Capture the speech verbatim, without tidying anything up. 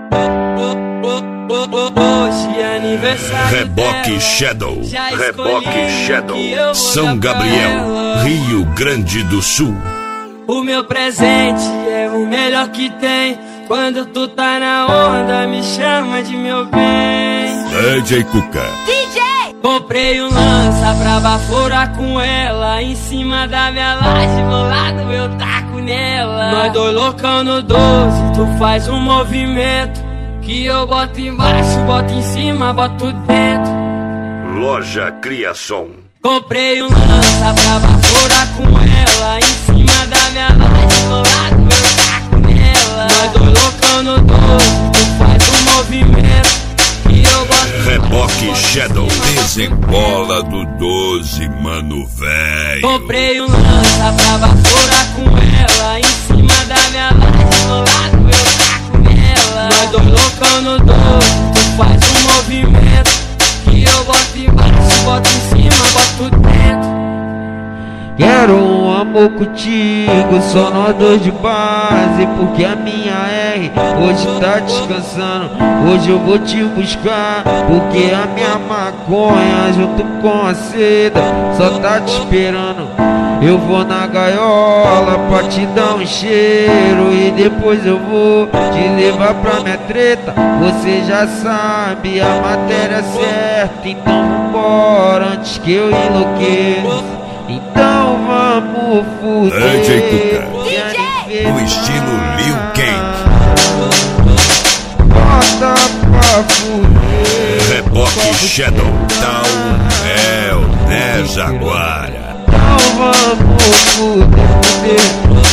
Hoje é aniversário Reboque dela, Shadow, já Reboque escolhi Shadow, que eu vou São dar pra Gabriel, ela. Rio Grande do Sul. O meu presente é o melhor que tem. Quando tu tá na onda, me chama de meu bem. D J Cuca. D J! Comprei um lança pra baforar com ela. Em cima da minha laje, bolado eu taco nela. Nós dois loucão no doze, tu faz um movimento que eu boto embaixo, boto em cima, boto dentro. Loja Criação. Comprei um lança pra baforar com ela. Em cima da minha laje, bolado eu taco nela. Nós dois loucão no doze, tu faz um movimento que eu boto Reboque embaixo, Shadow. boto em cima, Desembola do doze, mano velho. comprei um lança pra baforar com ela. Em cima da minha laje, bolado eu taco nela. Nós dois loucão no doze, tu faz um movimento que eu boto embaixo, boto em cima, boto dentro. Quero um amor contigo, só nós dois de base. Porque a minha R hoje tá descansando. Hoje eu vou te buscar, porque a minha maconha junto com a seda só tá te esperando. Eu vou na gaiola pra te dar um cheiro e depois eu vou te levar pra minha treta. Você já sabe a matéria certa, então vambora antes que eu enlouqueça. Então vamos fuder. D J Cuca. D J! No estilo Lil Kane. Bota pra fuder. Reboque Shadow. Dá um réu, né, Jaguara? Então vamos fuder, fuder.